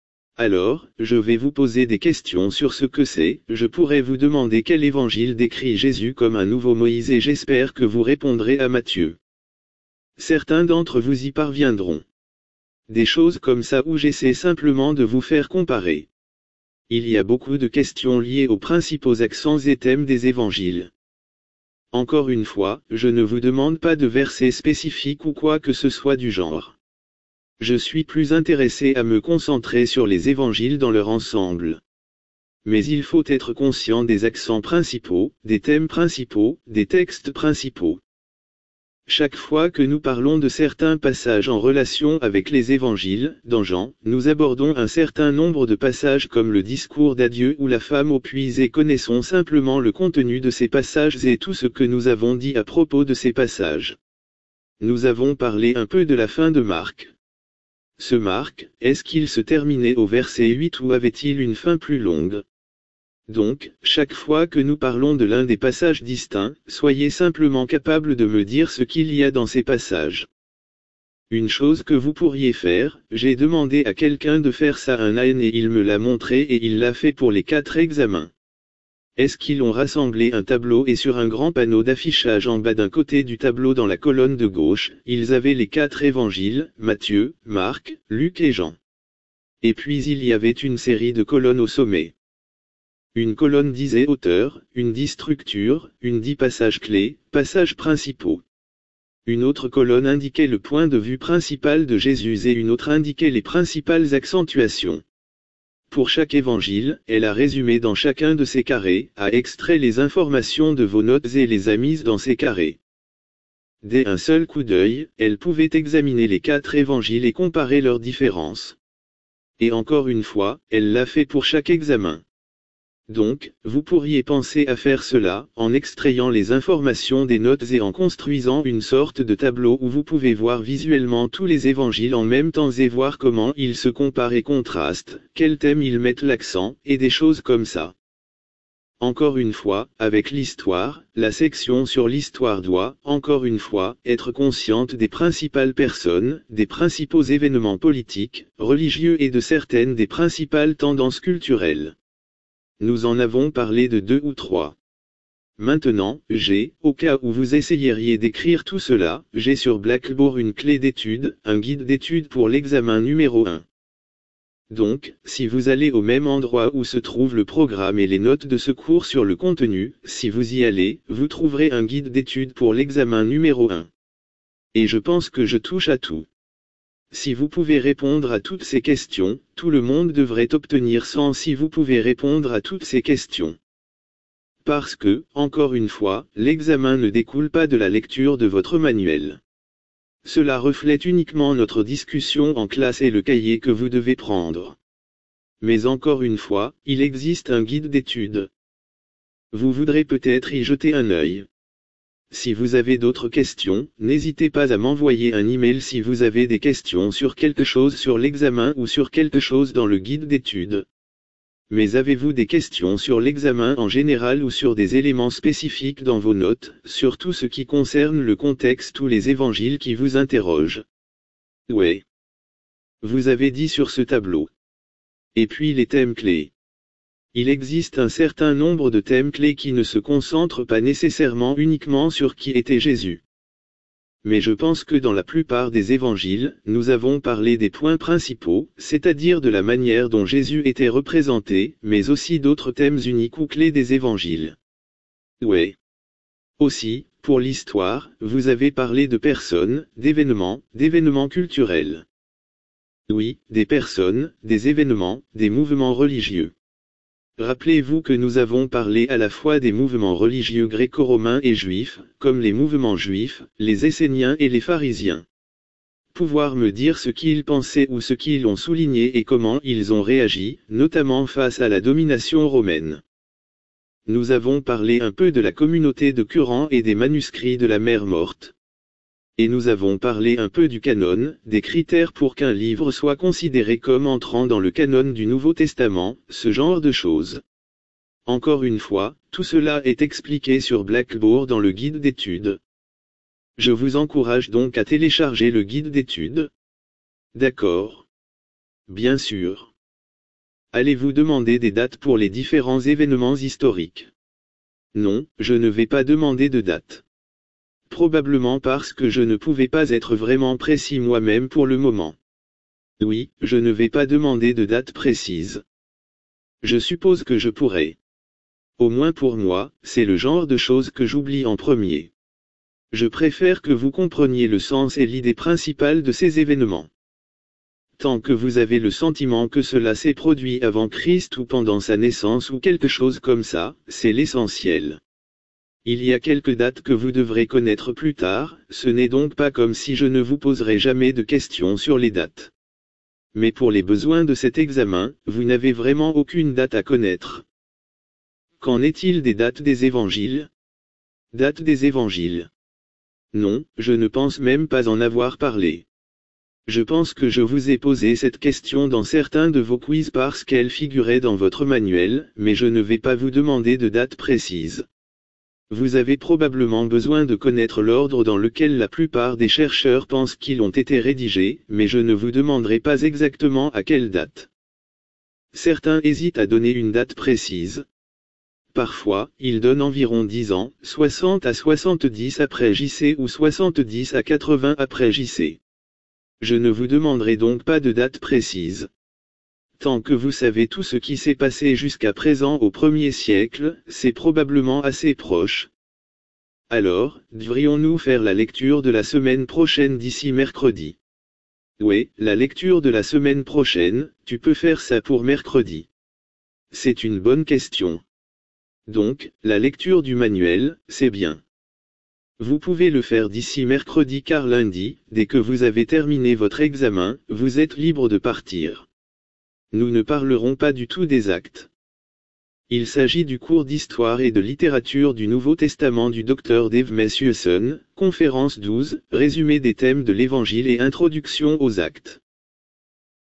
Alors, je vais vous poser des questions sur ce que c'est, je pourrais vous demander quel évangile décrit Jésus comme un nouveau Moïse et j'espère que vous répondrez à Matthieu. Certains d'entre vous y parviendront. Des choses comme ça où j'essaie simplement de vous faire comparer. Il y a beaucoup de questions liées aux principaux accents et thèmes des évangiles. Encore une fois, je ne vous demande pas de versets spécifiques ou quoi que ce soit du genre. Je suis plus intéressé à me concentrer sur les évangiles dans leur ensemble. Mais il faut être conscient des accents principaux, des thèmes principaux, des textes principaux. Chaque fois que nous parlons de certains passages en relation avec les évangiles, dans Jean, nous abordons un certain nombre de passages comme le discours d'adieu ou la femme au puits et connaissons simplement le contenu de ces passages et tout ce que nous avons dit à propos de ces passages. Nous avons parlé un peu de la fin de Marc. Ce Marc, est-ce qu'il se terminait au verset huit ou avait-il une fin plus longue ? Donc, chaque fois que nous parlons de l'un des passages distincts, soyez simplement capable de me dire ce qu'il y a dans ces passages. Une chose que vous pourriez faire, j'ai demandé à quelqu'un de faire ça un an et il me l'a montré et il l'a fait pour les quatre examens. Est-ce qu'ils ont rassemblé un tableau et sur un grand panneau d'affichage en bas d'un côté du tableau dans la colonne de gauche, ils avaient les quatre évangiles, Matthieu, Marc, Luc et Jean. Et puis il y avait une série de colonnes au sommet. Une colonne disait auteur, une dit structure, une dit passages clés, passages principaux. Une autre colonne indiquait le point de vue principal de Jésus et une autre indiquait les principales accentuations. Pour chaque évangile, elle a résumé dans chacun de ces carrés, a extrait les informations de vos notes et les a mises dans ces carrés. Dès un seul coup d'œil, elle pouvait examiner les quatre évangiles et comparer leurs différences. Et encore une fois, elle l'a fait pour chaque examen. Donc, vous pourriez penser à faire cela, en extrayant les informations des notes et en construisant une sorte de tableau où vous pouvez voir visuellement tous les évangiles en même temps et voir comment ils se comparent et contrastent, quels thèmes ils mettent l'accent, et des choses comme ça. Encore une fois, avec l'histoire, la section sur l'histoire doit, encore une fois, être consciente des principales personnes, des principaux événements politiques, religieux et de certaines des principales tendances culturelles. Nous en avons parlé de deux ou trois. Maintenant, j'ai, au cas où vous essayeriez d'écrire tout cela, j'ai sur Blackboard une clé d'étude, un guide d'étude pour l'examen numéro un. Donc, si vous allez au même endroit où se trouve le programme et les notes de ce cours sur le contenu, si vous y allez, vous trouverez un guide d'étude pour l'examen numéro un. Et je pense que je touche à tout. Si vous pouvez répondre à toutes ces questions, tout le monde devrait obtenir cent si vous pouvez répondre à toutes ces questions. parce que, encore une fois, l'examen ne découle pas de la lecture de votre manuel. Cela reflète uniquement notre discussion en classe et le cahier que vous devez prendre. Mais encore une fois, il existe un guide d'études. Vous voudrez peut-être y jeter un œil. Si vous avez d'autres questions, n'hésitez pas à m'envoyer un email si vous avez des questions sur quelque chose sur l'examen ou sur quelque chose dans le guide d'études. Mais avez-vous des questions sur l'examen en général ou sur des éléments spécifiques dans vos notes, sur tout ce qui concerne le contexte ou les évangiles qui vous interrogent? Ouais. Vous avez dit sur ce tableau. Et puis les thèmes clés. Il existe un certain nombre de thèmes clés qui ne se concentrent pas nécessairement uniquement sur qui était Jésus. Mais je pense que dans la plupart des évangiles, nous avons parlé des points principaux, c'est-à-dire de la manière dont Jésus était représenté, mais aussi d'autres thèmes uniques ou clés des évangiles. Ouais. Aussi, pour l'histoire, vous avez parlé de personnes, d'événements, d'événements culturels. Oui, des personnes, des événements, des mouvements religieux. Rappelez-vous que nous avons parlé à la fois des mouvements religieux gréco-romains et juifs, comme les mouvements juifs, les Esséniens et les pharisiens. Pouvoir me dire ce qu'ils pensaient ou ce qu'ils ont souligné et comment ils ont réagi, notamment face à la domination romaine. Nous avons parlé un peu de la communauté de Qur'an et des manuscrits de la mer morte. Et nous avons parlé un peu du canon, des critères pour qu'un livre soit considéré comme entrant dans le canon du Nouveau Testament, ce genre de choses. Encore une fois, tout cela est expliqué sur Blackboard dans le guide d'études. Je vous encourage donc à télécharger le guide d'études. D'accord. Bien sûr. Allez-vous demander des dates pour les différents événements historiques? Non, je ne vais pas demander de date. Probablement parce que je ne pouvais pas être vraiment précis moi-même pour le moment. Oui, je ne vais pas demander de date précise. Je suppose que je pourrais. Au moins pour moi, c'est le genre de choses que j'oublie en premier. Je préfère que vous compreniez le sens et l'idée principale de ces événements. Tant que vous avez le sentiment que cela s'est produit avant Christ ou pendant sa naissance ou quelque chose comme ça, c'est l'essentiel. Il y a quelques dates que vous devrez connaître plus tard, ce n'est donc pas comme si je ne vous poserai jamais de questions sur les dates. Mais pour les besoins de cet examen, vous n'avez vraiment aucune date à connaître. Qu'en est-il des dates des évangiles? Dates des évangiles. Non, je ne pense même pas en avoir parlé. Je pense que je vous ai posé cette question dans certains de vos quiz parce qu'elle figurait dans votre manuel, mais je ne vais pas vous demander de date précise. Vous avez probablement besoin de connaître l'ordre dans lequel la plupart des chercheurs pensent qu'ils ont été rédigés, mais je ne vous demanderai pas exactement à quelle date. Certains hésitent à donner une date précise. Parfois, ils donnent environ dix ans, soixante à soixante-dix après J C ou soixante-dix à quatre-vingts après J C. Je ne vous demanderai donc pas de date précise. Tant que vous savez tout ce qui s'est passé jusqu'à présent au premier siècle, c'est probablement assez proche. Alors, devrions-nous faire la lecture de la semaine prochaine d'ici mercredi? Oui, la lecture de la semaine prochaine, tu peux faire ça pour mercredi. C'est une bonne question. Donc, la lecture du manuel, c'est bien. Vous pouvez le faire d'ici mercredi car lundi, dès que vous avez terminé votre examen, vous êtes libre de partir. Nous ne parlerons pas du tout des actes. Il s'agit du cours d'histoire et de littérature du Nouveau Testament du docteur Dave Matthewson, conférence douze, résumé des thèmes de l'Évangile et introduction aux actes.